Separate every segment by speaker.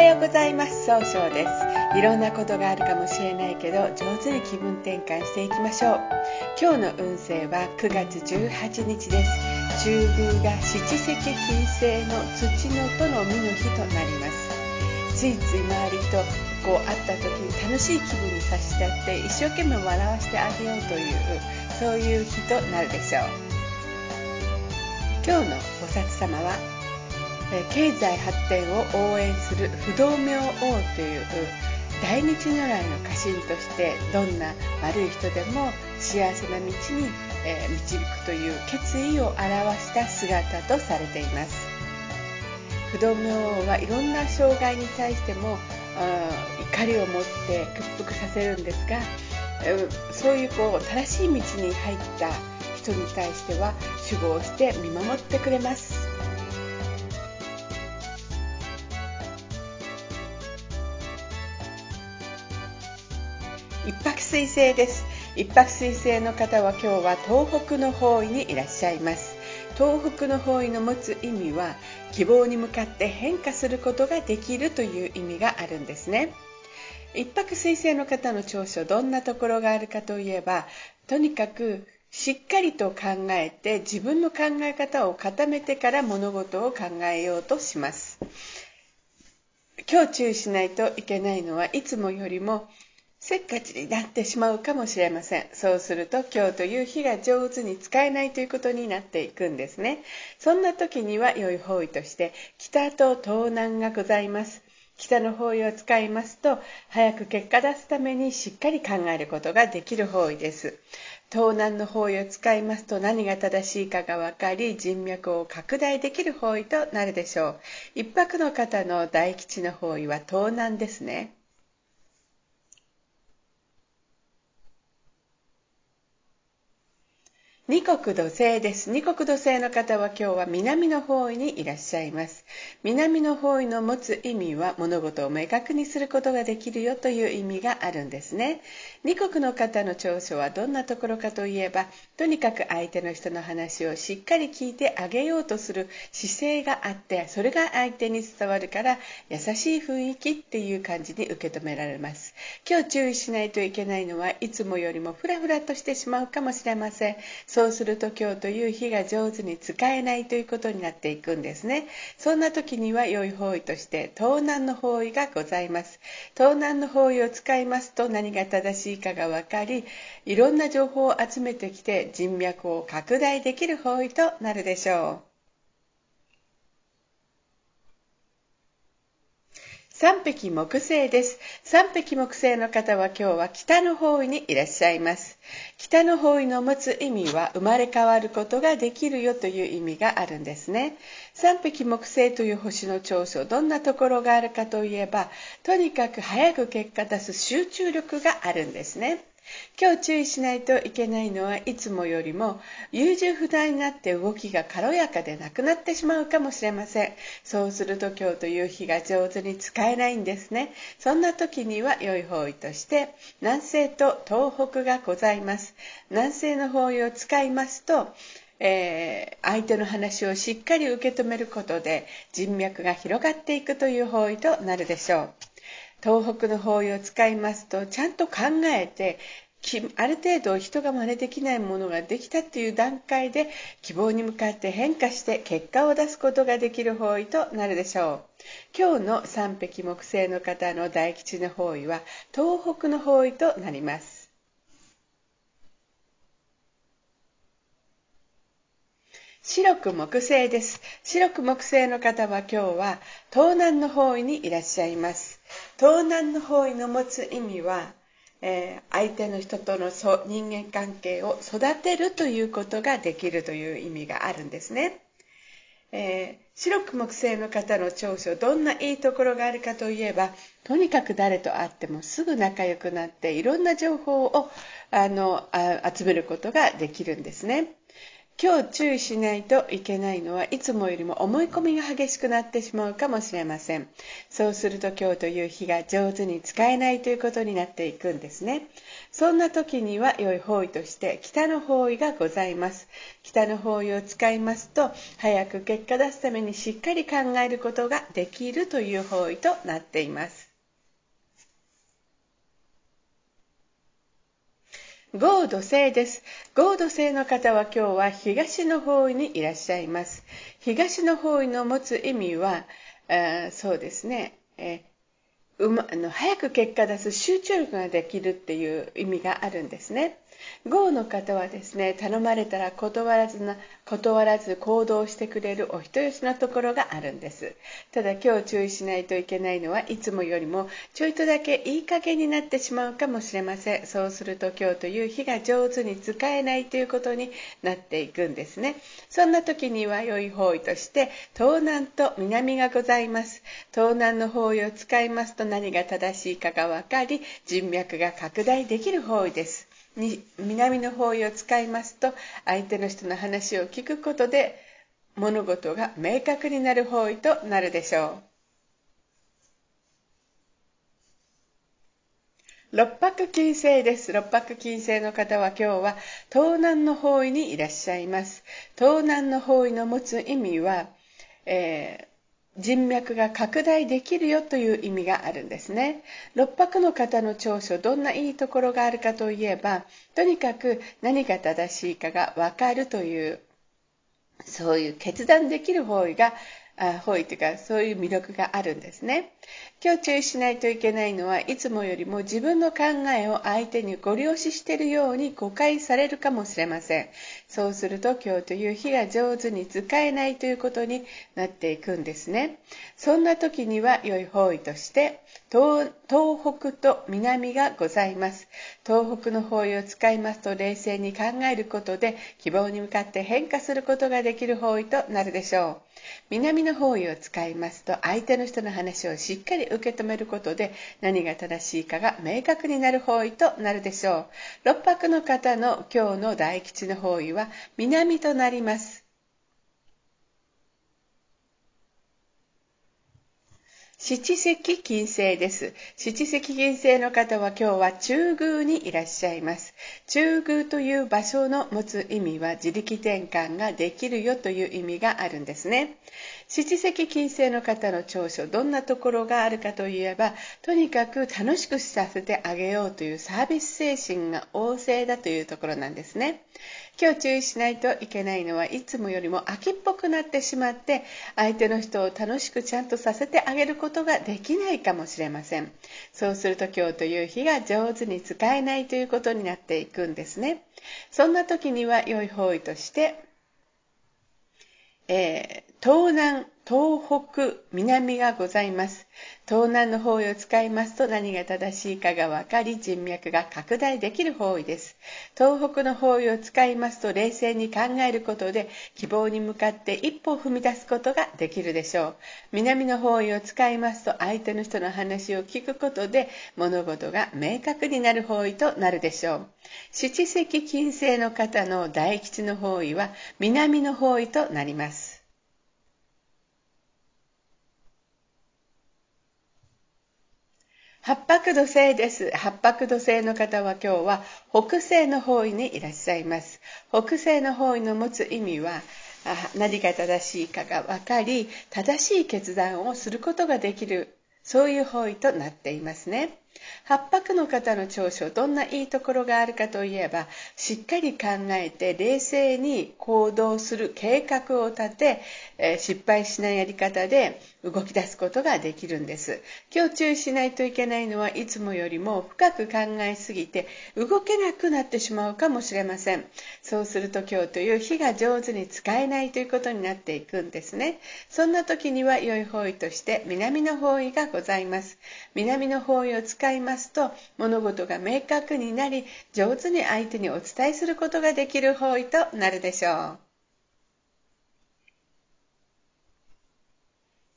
Speaker 1: ようございます。総称です。いろんなことがあるかもしれないけど、上手に気分転換していきましょう。今日の運勢は9月18日です。中宮が七石金星の土のとの実の日となります。ついつい周りと会った時に楽しい気分にさせてあって一生懸命笑わせてあげようというそういう日となるでしょう。今日の菩薩様は経済発展を応援する不動明王という大日如来の家臣としてどんな悪い人でも幸せな道に導くという決意を表した姿とされています。不動明王はいろんな障害に対しても怒りを持って屈服させるんですが、そういう正しい道に入った人に対しては守護をして見守ってくれます。一泊水星です。一泊水星の方は今日は東北の方位にいらっしゃいます。東北の方位の持つ意味は希望に向かって変化することができるという意味があるんですね。一泊水星の方の長所、どんなところがあるかといえば、とにかくしっかりと考えて自分の考え方を固めてから物事を考えようとします。今日注意しないといけないのはいつもよりもせっかちになってしまうかもしれません。そうすると今日という日が上手に使えないということになっていくんですね。そんな時には良い方位として北と東南がございます。北の方位を使いますと早く結果出すためにしっかり考えることができる方位です。東南の方位を使いますと何が正しいかが分かり人脈を拡大できる方位となるでしょう。一泊の方の大吉の方位は東南ですね。二国土星です。二国土星の方は今日は南の方位にいらっしゃいます。南の方位の持つ意味は物事を明確にすることができるよという意味があるんですね。二国の方の長所はどんなところかといえば、とにかく相手の人の話をしっかり聞いてあげようとする姿勢があって、それが相手に伝わるから優しい雰囲気っていう感じに受け止められます。今日注意しないといけないのはいつもよりもフラフラとしてしまうかもしれません。そうすると今日という日が上手に使えないということになっていくんですね。そんな時には良い方位として東南の方位がございます。東南の方位を使いますと何が正しいかが分かり、いろんな情報を集めてきて人脈を拡大できる方位となるでしょう。三匹木星です。三匹木星の方は今日は北の方位にいらっしゃいます。北の方位の持つ意味は生まれ変わることができるよという意味があるんですね。三匹木星という星の長所、どんなところがあるかといえば、とにかく早く結果出す集中力があるんですね。今日注意しないといけないのはいつもよりも優柔不断になって動きが軽やかでなくなってしまうかもしれません。そうすると今日という日が上手に使えないんですね。そんな時には良い方位として南西と東北がございます。南西の方位を使いますと相手の話をしっかり受け止めることで人脈が広がっていくという方位となるでしょう。東北の方位を使いますとちゃんと考えてある程度人が真似できないものができたっていう段階で希望に向かって変化して結果を出すことができる方位となるでしょう。今日の三匹木星の方の大吉の方位は東北の方位となります。白く木星です。白く木星の方は今日は東南の方位にいらっしゃいます。東南の方位の持つ意味は、相手の人との人間関係を育てるということができるという意味があるんですね。白く木星の方の長所、どんないいところがあるかといえば、とにかく誰と会ってもすぐ仲良くなっていろんな情報を集めることができるんですね。 今日注意しないといけないのはいつもよりも思い込みが激しくなってしまうかもしれません。そうすると今日という日が上手に使えないということになっていくんですね。そんな時には良い方位として北の方位がございます。北の方位を使いますと早く結果出すためにしっかり考えることができるという方位となっています。合土星です。合土星の方は今日は東の方位にいらっしゃいます。東の方位の持つ意味は、そうですね、早く結果出す集中力ができるっていう意味があるんですね。豪の方はですね、頼まれたら断らず行動してくれるお人よしのところがあるんです。ただ今日注意しないといけないのはいつもよりもちょいとだけいい加減になってしまうかもしれません。そうすると今日という日が上手に使えないということになっていくんですね。そんな時には良い方位として東南と南がございます。東南の方位を使いますと何が正しいかが分かり、人脈が拡大できる方位です。南の方位を使いますと相手の人の話を聞くことで物事が明確になる方位となるでしょう。六白金星です。六白金星の方は今日は東南の方位にいらっしゃいます。東南の方位の持つ意味は、人脈が拡大できるよという意味があるんですね。六白の方の長所、どんないいところがあるかといえば、とにかく何が正しいかが分かるという、そういう決断できる方位というか、そういう魅力があるんですね。今日注意しないといけないのはいつもよりも自分の考えを相手にご了承しているように誤解されるかもしれません。そうすると今日という日が上手に使えないということになっていくんですね。そんな時には良い方位として東北と南がございます。東北の方位を使いますと冷静に考えることで希望に向かって変化することができる方位となるでしょう。南の方位を使いますと相手の人の話をしっかり受け止めることで何が正しいかが明確になる方位となるでしょう。六白の方の今日の大吉の方位は南となります。七石金星です。七石金星の方は今日は中宮にいらっしゃいます。中宮という場所の持つ意味は自力転換ができるよという意味があるんですね。七石金星の方の長所、どんなところがあるかといえば、とにかく楽しくさせてあげようというサービス精神が旺盛だというところなんですね。今日注意しないといけないのはいつもよりも秋っぽくなってしまって相手の人を楽しくちゃんとさせてあげることができないかもしれません。そうすると今日という日が上手に使えないということになっていくんですね。そんな時には良い方位として、東南、東北、南がございます。東南の方位を使いますと何が正しいかが分かり人脈が拡大できる方位です。東北の方位を使いますと冷静に考えることで希望に向かって一歩を踏み出すことができるでしょう。南の方位を使いますと相手の人の話を聞くことで物事が明確になる方位となるでしょう。七石金星の方の大吉の方位は南の方位となります。八白土星です。八白土星の方は今日は北西の方位にいらっしゃいます。北西の方位の持つ意味は何が正しいかが分かり正しい決断をすることができる、そういう方位となっていますね。八白の方の長所、どんないいところがあるかといえば、しっかり考えて冷静に行動する計画を立て、失敗しないやり方で動き出すことができるんです。今日注意しないといけないのはいつもよりも深く考えすぎて動けなくなってしまうかもしれません。そうすると今日という日が上手に使えないということになっていくんですね。そんな時には良い方位として南の方位がございます。南の方位を使いますと物事が明確になり上手に相手にお伝えすることができる方位となるでしょう。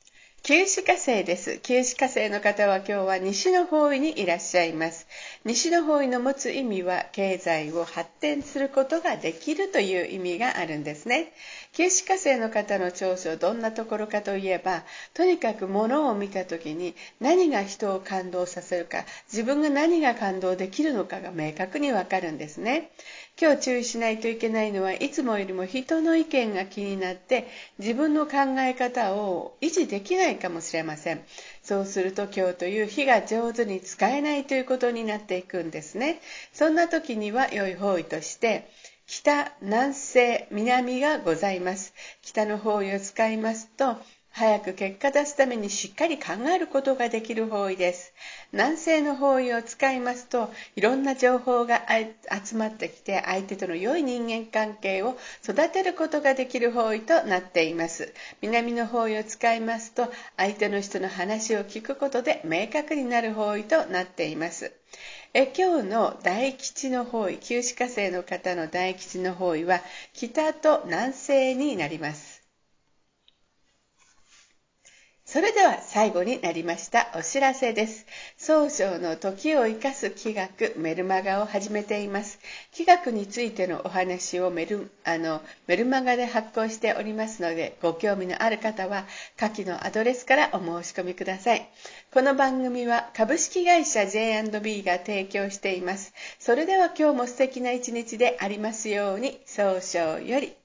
Speaker 1: 旧歯科生です。旧歯科生の方は今日は西の方位にいらっしゃいます。西の方位の持つ意味は経済を発展することができるという意味があるんですね。旧歯科生の方の長所、どんなところかといえば、とにかく物を見た時に何が人を感動させるか、自分が何が感動できるのかが明確にわかるんですね。今日注意しないといけないのは、いつもよりも人の意見が気になって自分の考え方を維持できないかもしれません。そうすると今日という日が上手に使えないということになっていくんですね。そんな時には良い方位として北、南西、南がございます。北の方位を使いますと、早く結果出すためにしっかり考えることができる方位です。南西の方位を使いますと、いろんな情報が集まってきて、相手との良い人間関係を育てることができる方位となっています。南の方位を使いますと、相手の人の話を聞くことで明確になる方位となっています。今日の大吉の方位、旧歯科生の方の大吉の方位は北と南西になります。それでは最後になりましたお知らせです。宗匠の時を生かす気学メルマガを始めています。気学についてのお話をメルマガで発行しておりますので、ご興味のある方は下記のアドレスからお申し込みください。この番組は株式会社 J&B が提供しています。それでは今日も素敵な一日でありますように、宗匠より。